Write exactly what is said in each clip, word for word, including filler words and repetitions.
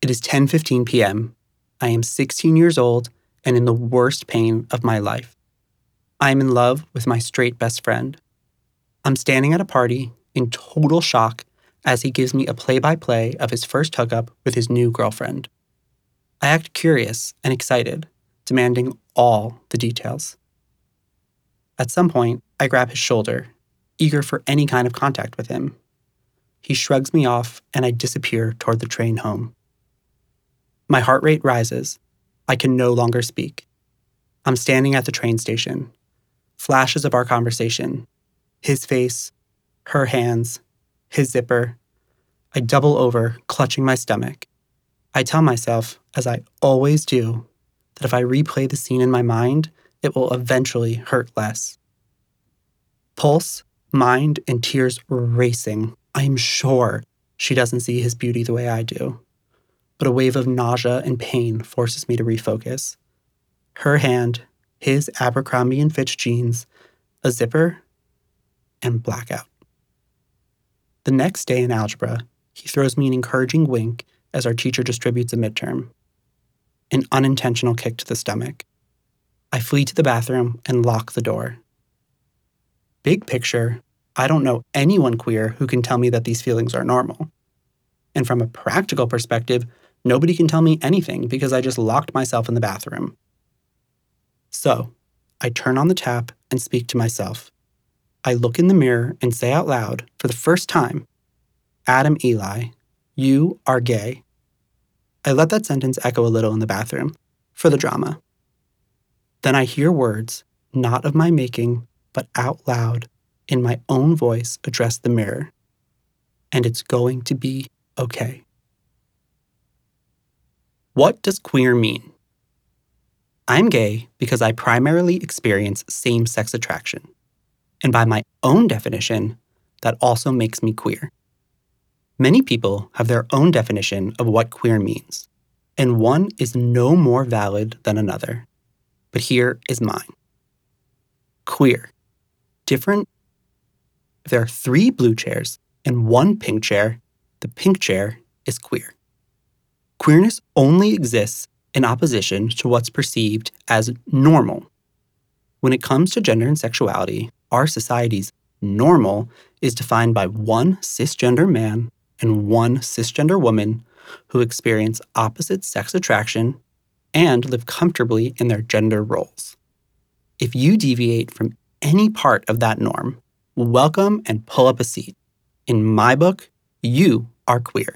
It is ten fifteen p.m. I am sixteen years old and in the worst pain of my life. I am in love with my straight best friend. I'm standing at a party in total shock as he gives me a play-by-play of his first hookup with his new girlfriend. I act curious and excited, demanding all the details. At some point, I grab his shoulder, eager for any kind of contact with him. He shrugs me off and I disappear toward the train home. My heart rate rises. I can no longer speak. I'm standing at the train station. Flashes of our conversation. His face, her hands, his zipper. I double over, clutching my stomach. I tell myself, as I always do, that if I replay the scene in my mind, it will eventually hurt less. Pulse, mind, and tears racing. I am sure she doesn't see his beauty the way I do. But a wave of nausea and pain forces me to refocus. Her hand, his Abercrombie and Fitch jeans, a zipper, and blackout. The next day in algebra, he throws me an encouraging wink as our teacher distributes a midterm. An unintentional kick to the stomach. I flee to the bathroom and lock the door. Big picture, I don't know anyone queer who can tell me that these feelings are normal. And from a practical perspective, nobody can tell me anything because I just locked myself in the bathroom. So, I turn on the tap and speak to myself. I look in the mirror and say out loud, for the first time, Adam Eli, you are gay. I let that sentence echo a little in the bathroom, for the drama. Then I hear words, not of my making, but out loud, in my own voice, address the mirror. And it's going to be okay. What does queer mean? I'm gay because I primarily experience same-sex attraction. And by my own definition, that also makes me queer. Many people have their own definition of what queer means, and one is no more valid than another. But here is mine. Queer. Different. If there are three blue chairs and one pink chair, the pink chair is queer. Queerness only exists in opposition to what's perceived as normal. When it comes to gender and sexuality, our society's normal is defined by one cisgender man and one cisgender woman who experience opposite sex attraction and live comfortably in their gender roles. If you deviate from any part of that norm, welcome and pull up a seat. In my book, you are queer.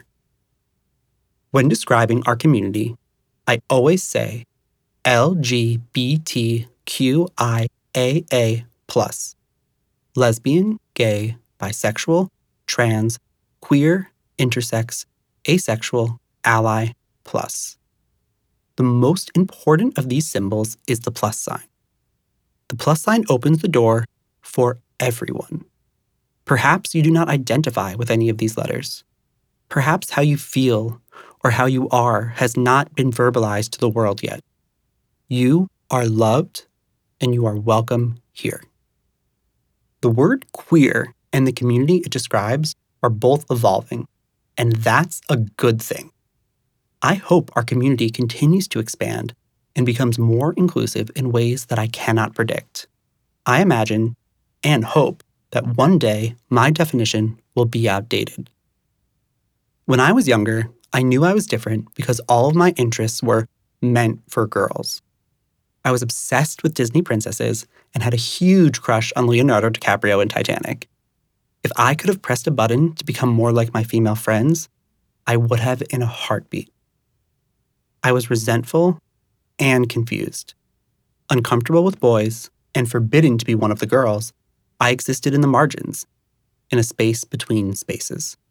When describing our community, I always say L G B T Q I A A plus. Lesbian, gay, bisexual, trans, queer, intersex, asexual, ally, plus. The most important of these symbols is the plus sign. The plus sign opens the door for everyone. Perhaps you do not identify with any of these letters. Perhaps how you feel or how you are has not been verbalized to the world yet. You are loved and you are welcome here. The word queer and the community it describes are both evolving, and that's a good thing. I hope our community continues to expand and becomes more inclusive in ways that I cannot predict. I imagine and hope that one day my definition will be outdated. When I was younger, I knew I was different because all of my interests were meant for girls. I was obsessed with Disney princesses and had a huge crush on Leonardo DiCaprio in Titanic. If I could have pressed a button to become more like my female friends, I would have in a heartbeat. I was resentful and confused. Uncomfortable with boys and forbidden to be one of the girls, I existed in the margins, in a space between spaces.